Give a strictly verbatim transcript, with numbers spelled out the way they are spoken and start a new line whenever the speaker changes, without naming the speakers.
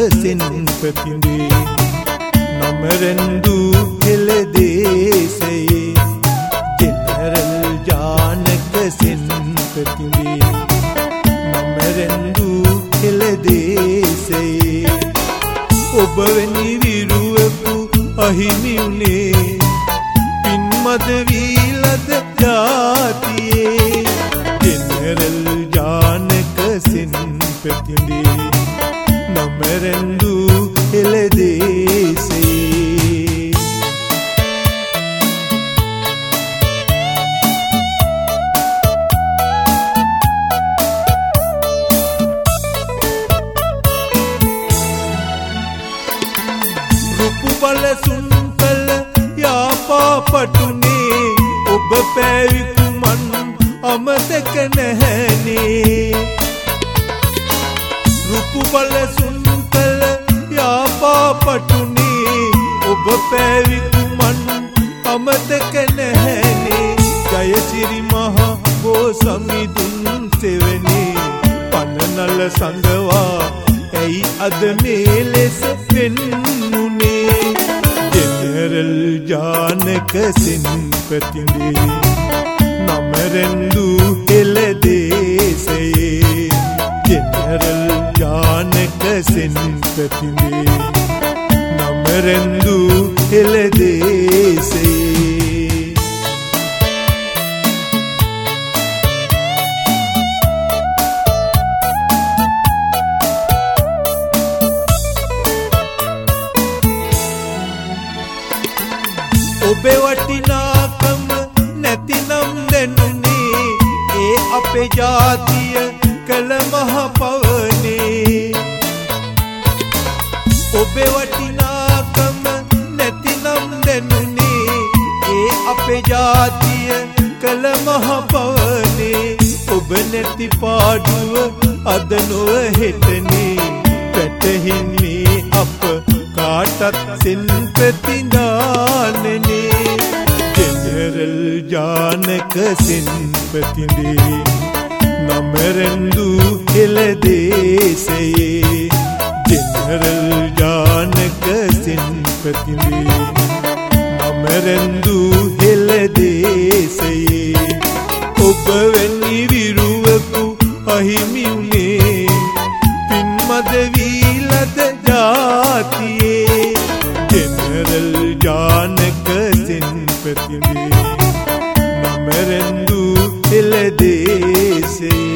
සින්පතිඳේ නමරෙන්දු හෙළදේශයේ ජෙනරල් ජානක සින්පතිඳේ නමරෙන්දු හෙළදේශයේ ඔබ වැනි විරුවෙකු අහිමි වුණේ පින්මද වීලද ජාතියේ ජෙනරල් ජානක සින්පතිඳේ නමරෙන්දු හෙළදේශයේ රුපු බල සුන්කල යාපාපටුනේ ඔබ පැවිකුමන් අමතක නැහැනේ රුපු බල සුන්කල යාපාපටුනේ ඔබ පැවිකුමන් අමතක නැහැනේ ජයසිරි මහ බෝසමිඳුන් සෙවනේ පනනල සංගවා ඇයි අද මේ ලෙස වෙන්නුනේ ජෙනරල් ජානක සින්පතිඳේ නමරෙන්දු හෙළදේශයේ ජෙනරල් ජානක සින්පතිඳේ නමරෙන්දු හෙළදේශයේ ඔබේ වටිනාකම නැතිනම් දැනුනේ ඒ අපේ ජාතිය කළ මහ පවනේ ඔබේ වටිනාකම නැතිනම් දැනුනේ ඒ අපේ ජාතිය කළ මහ පවනේ ඔබ නැති පාඩුව අද නොව හෙටනේ පැටහින්නේ අප කාටත් සින්පතිඳානනේ ජෙනරල් ජානක සින්පතිඳේ නමරෙන්දු හෙළදේශයේ ජෙනරල් ජානක සින්පතිඳේ නමරෙන්දු හෙළදේශයේ ඔබ වැනි විරුවෙකු අහිමි වුණේ පින්මද වීලද ජාතියේ ජෙනරල් ජානක සින්පතිඳේ නමරෙන්දු හෙළදේශයේ